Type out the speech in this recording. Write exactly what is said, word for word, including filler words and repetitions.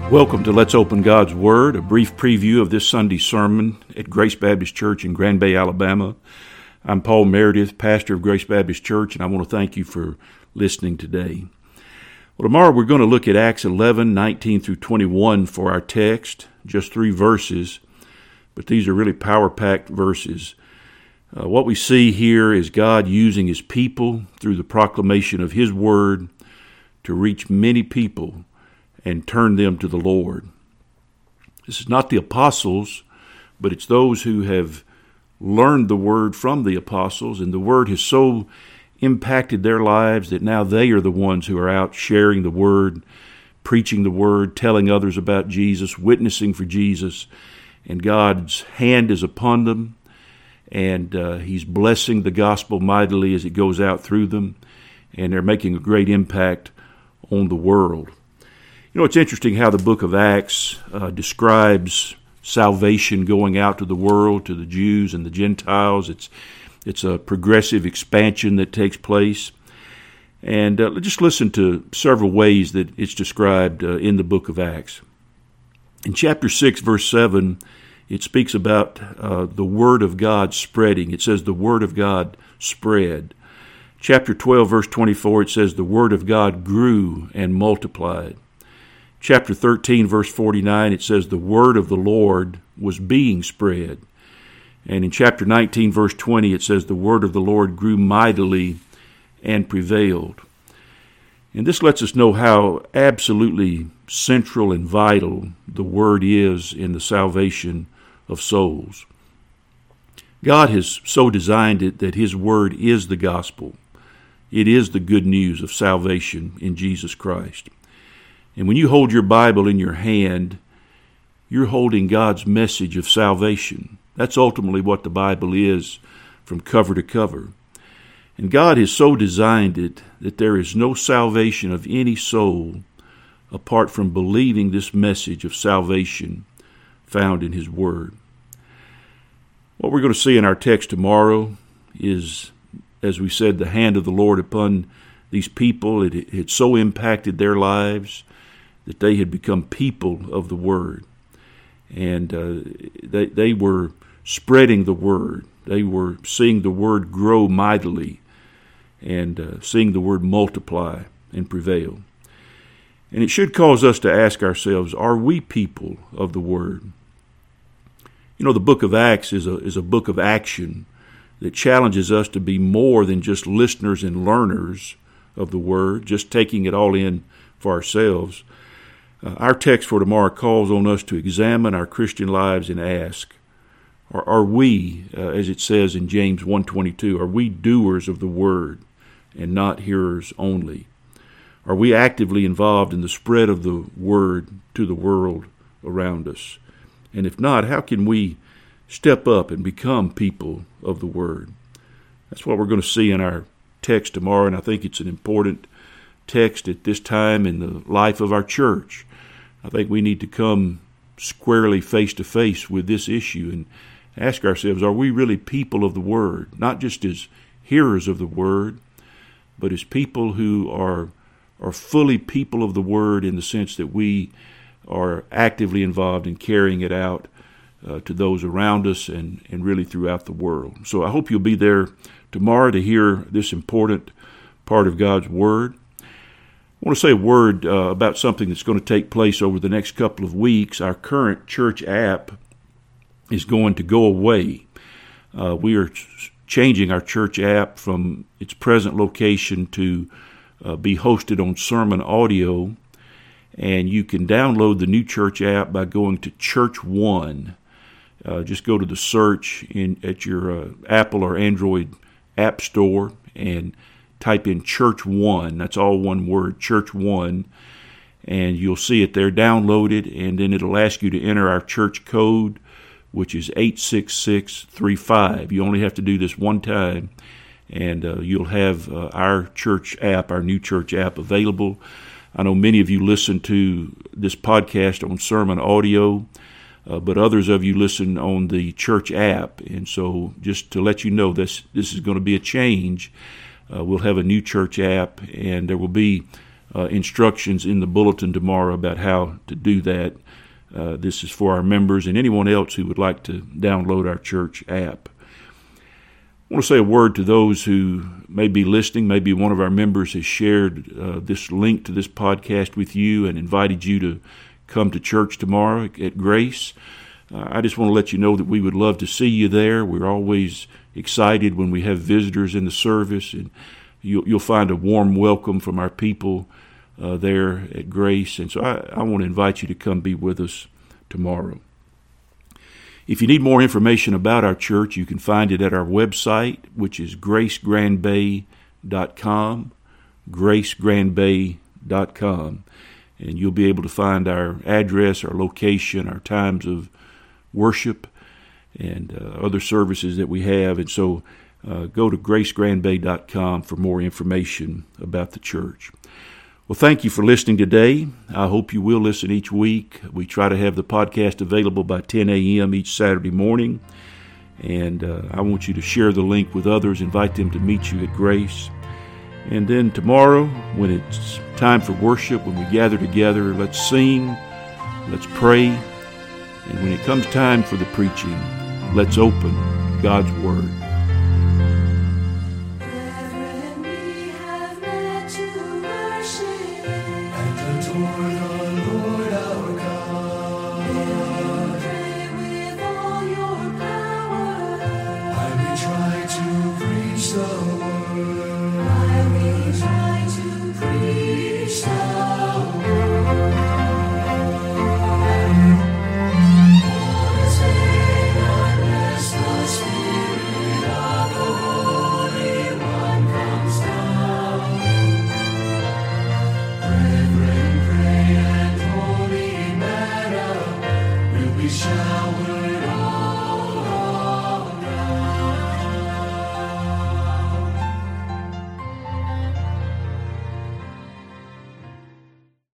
Welcome to Let's Open God's Word, a brief preview of this Sunday's sermon at Grace Baptist Church in Grand Bay, Alabama. I'm Paul Meredith, pastor of Grace Baptist Church, and I want to thank you for listening today. Well, tomorrow we're going to look at Acts eleven, nineteen through twenty-one for our text, just three verses, but these are really power-packed verses. Uh, what we see here is God using His people through the proclamation of His Word to reach many people and turn them to the Lord. This is not the apostles, but it's those who have learned the Word from the apostles, and the Word has so impacted their lives that now they are the ones who are out sharing the Word, preaching the Word, telling others about Jesus, witnessing for Jesus, and God's hand is upon them, and uh, He's blessing the gospel mightily as it goes out through them, and they're making a great impact on the world. You know, it's interesting how the book of Acts uh, describes salvation going out to the world, to the Jews and the Gentiles. It's it's a progressive expansion that takes place. And uh, just listen to several ways that it's described uh, in the book of Acts. In chapter six, verse seven, it speaks about uh, the Word of God spreading. It says the Word of God spread. Chapter twelve, verse twenty-four, it says the Word of God grew and multiplied. Chapter thirteen, verse forty-nine, it says the word of the Lord was being spread. And in chapter nineteen, verse twenty, it says the word of the Lord grew mightily and prevailed. And this lets us know how absolutely central and vital the word is in the salvation of souls. God has so designed it that His word is the gospel. It is the good news of salvation in Jesus Christ. And when you hold your Bible in your hand, you're holding God's message of salvation. That's ultimately what the Bible is from cover to cover. And God has so designed it that there is no salvation of any soul apart from believing this message of salvation found in His Word. What we're going to see in our text tomorrow is, as we said, the hand of the Lord upon these people. It had so impacted their lives that they had become people of the Word. And uh, they, they were spreading the Word. They were seeing the Word grow mightily and uh, seeing the Word multiply and prevail. And it should cause us to ask ourselves, are we people of the Word? You know, the book of Acts is a, is a book of action that challenges us to be more than just listeners and learners of the Word, just taking it all in for ourselves. Uh, our text for tomorrow calls on us to examine our Christian lives and ask, are, are we, uh, as it says in James one twenty-two, are we doers of the Word and not hearers only? Are we actively involved in the spread of the Word to the world around us? And if not, how can we step up and become people of the Word? That's what we're going to see in our text tomorrow, and I think it's an important text at this time in the life of our church. I think we need to come squarely face to face with this issue and ask ourselves, are we really people of the Word? Not just as hearers of the Word, but as people who are are fully people of the Word in the sense that we are actively involved in carrying it out uh, to those around us and, and really throughout the world. So I hope you'll be there tomorrow to hear this important part of God's Word. I want to say a word uh, about something that's going to take place over the next couple of weeks. Our current church app is going to go away. Uh, we are ch- changing our church app from its present location to uh, be hosted on Sermon Audio, and you can download the new church app by going to Church One. Uh, just go to the search in at your uh, Apple or Android app store and type in Church One. That's all one word, Church One, and you'll see it there. Download it, and then it'll ask you to enter our church code, which is eight six six three five. You only have to do this one time, and uh, you'll have uh, our church app, our new church app, available. I know many of you listen to this podcast on Sermon Audio, uh, but others of you listen on the church app, and so just to let you know, this this is going to be a change. Uh, we'll have a new church app, and there will be uh, instructions in the bulletin tomorrow about how to do that. Uh, this is for our members and anyone else who would like to download our church app. I want to say a word to those who may be listening. Maybe one of our members has shared uh, this link to this podcast with you and invited you to come to church tomorrow at Grace. Uh, I just want to let you know that we would love to see you there. We're always excited when we have visitors in the service, and you'll, you'll find a warm welcome from our people uh, there at Grace. And so I, I want to invite you to come be with us tomorrow. If you need more information about our church, you can find it at our website, which is grace grand bay dot com, grace grand bay dot com. And you'll be able to find our address, our location, our times of worship, and uh, other services that we have. And so uh, go to grace grand bay dot com for more information about the church. Well, thank you for listening today. I hope you will listen each week. We try to have the podcast available by ten a.m. each Saturday morning. And uh, I want you to share the link with others, invite them to meet you at Grace. And then tomorrow, when it's time for worship, when we gather together, let's sing, let's pray. And when it comes time for the preaching, let's open God's Word.